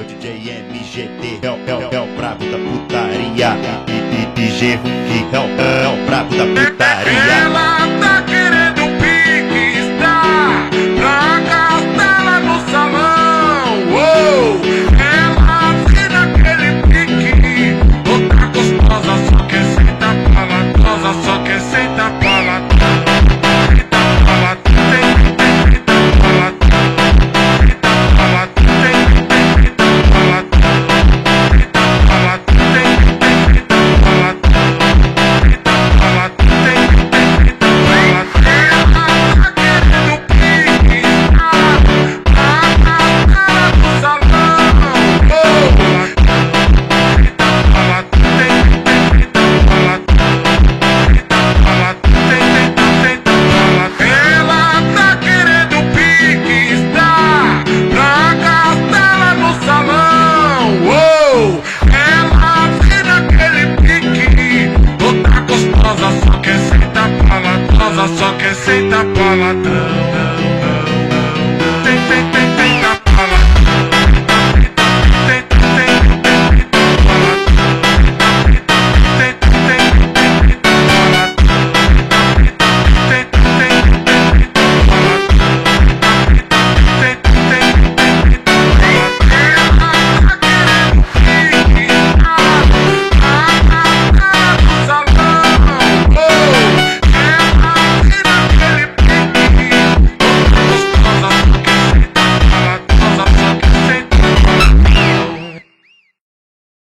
o DJ MGT, é o brabo da putaria. E G Ruki é o brabo da putaria. Ela tá